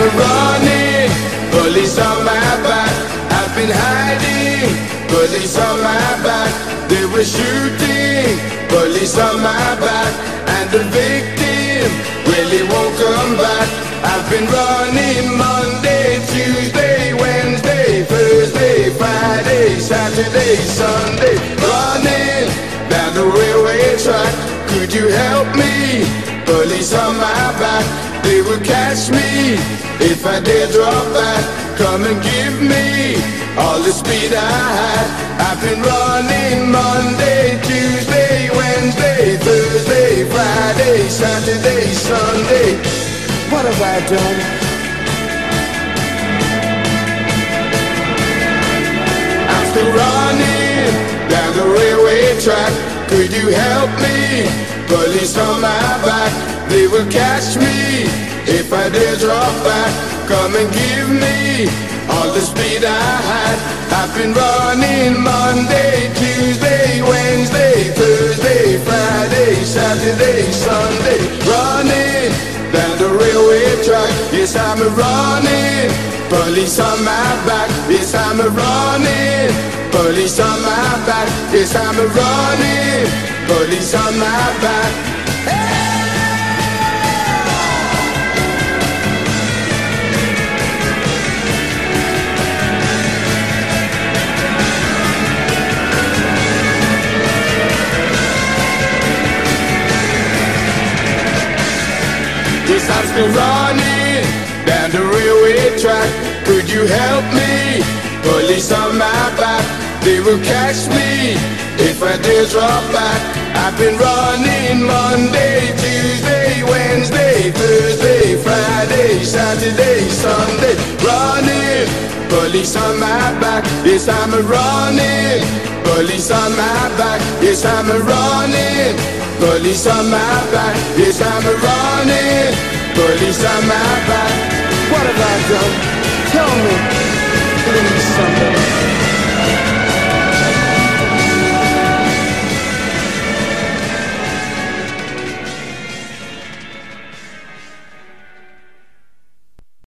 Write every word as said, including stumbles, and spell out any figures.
running, police on my back. I've been hiding, police on my back. They were shooting, police on my back. And the victim really won't come back. I've been running Monday, Tuesday, Wednesday, Thursday, Friday, Saturday, Sunday. Running down the railway track. Could you help me? Police on my back. They will catch me if I dare drop back. Come and give me all the speed I had. I've been running Monday, Tuesday, Wednesday, Thursday, Friday, Saturday, Sunday. What have I done? I'm still running down the railway track. Could you help me? Police on my back. They will catch me if I dare drop back. Come and give me all the speed I had. I've been running Monday, Tuesday, Wednesday, Thursday, Friday, Saturday, Sunday. Running down the railway track. Yes, I'm a running. Police on my back. Yes, I'm a running. Police on my back. Yes, I'm a running. Police on my back. Yes, I'm still running down the railway track. Could you help me? Police on my back. They will catch me if I dare drop back. I've been running Monday, Tuesday, Wednesday, Thursday, Friday, Saturday, Sunday. Running, police on my back. Yes, I'm a running. Police on my back. Yes, I'm a running. Police on my back. Yes, I'm a running. Police on my back. What have I done? Tell me.